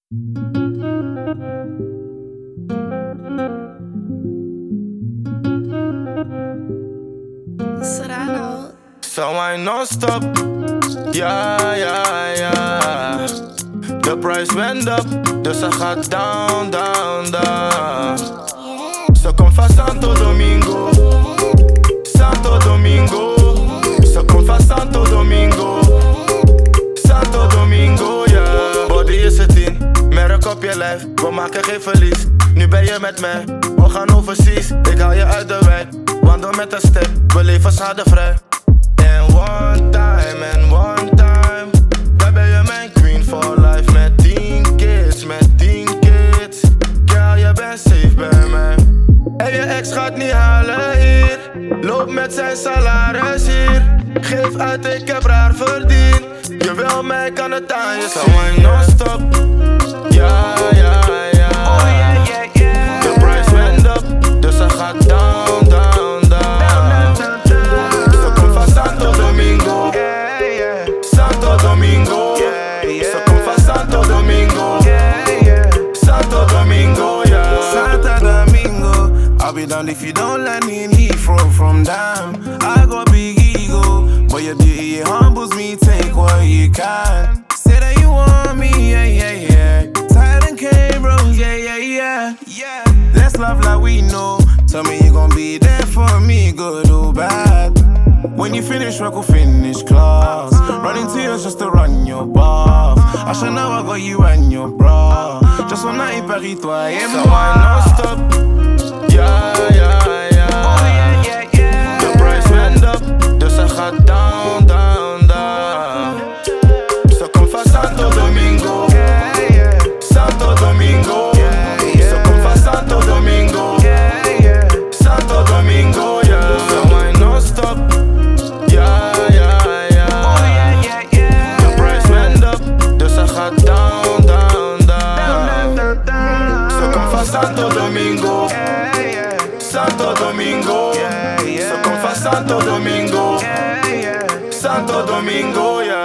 Serrano. So I non-stop, ja, ja, ja. De price went up, dus ze gaat down, down, down. Ze komt van Santo Domingo, Santo Domingo. Ze komt van Santo Domingo, Santo Domingo, ja. Body is het 10, merk op je lijf, we maken geen verlies. Nu ben je met mij, we gaan overseas. Ik haal je uit de wijk, wandel met een step, we leven schadevrij. And one time, dan ben je mijn queen for life. Met 10 kids, met 10 kids. Girl, je bent safe bij mij. En je ex gaat niet halen hier. Loop met zijn salaris hier. Geef uit, ik heb raar verdiend. Je wil mij, kan het aan je zien. So I non-stop, ja, ja, ja. Oh yeah, yeah, yeah. De price went up, dus ze gaat down, down, down. Ze komt van Santo Domingo, Yeah, yeah. Santo Domingo. Yeah, yeah. Ze komt van Santo Domingo, Yeah, yeah. Santo Domingo, yeah. Santo Domingo. I'll be down if you don't land in Heathrow from damn. I got big ego, but your beauty humbles me. Take what you can. Say that you want me, yeah, yeah, yeah. Tired and Cambro, yeah, yeah, yeah, yeah. Let's love like we know. Tell me you gon' be there for me, good or bad. When you finish work, we'll finish class. Running tears just to run your bath. I should know I got you and your bra. Just one night, Paris, toi et So moi. I non-stop, ja, ja, ja. Oh yeah, yeah, yeah. De price went up, dus ze gaat down, down, down. Ze komt van Santo Domingo, Yeah, yeah. Santo Domingo. Yeah, yeah. Ze komt van Santo Domingo, Yeah, yeah. Santo Domingo, yeah. So I non-stop, ja, ja, ja. Oh yeah, yeah, yeah. De price went up, dus ze gaat down, down, down. Ze komt van Santo Domingo, Yeah, yeah. Santo Domingo. Yeah, yeah. Ze komt van Santo Domingo, Yeah, yeah. Santo Domingo, yeah.